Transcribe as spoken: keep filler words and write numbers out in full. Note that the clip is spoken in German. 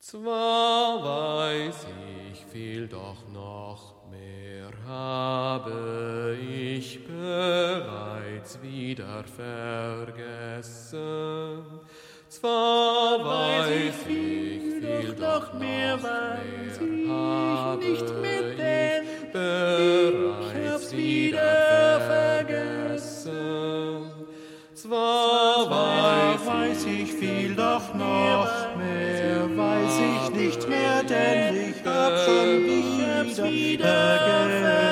Zwar weiß ich viel, doch noch mehr habe ich bereits wieder vergessen. Zwar weiß ich viel, doch mehr weiß ich habe nicht mehr, denn ich bereits wieder vergessen. Zwar weiß ich viel, doch noch mehr weiß ich nicht mehr, denn ich hab schon wieder vergessen.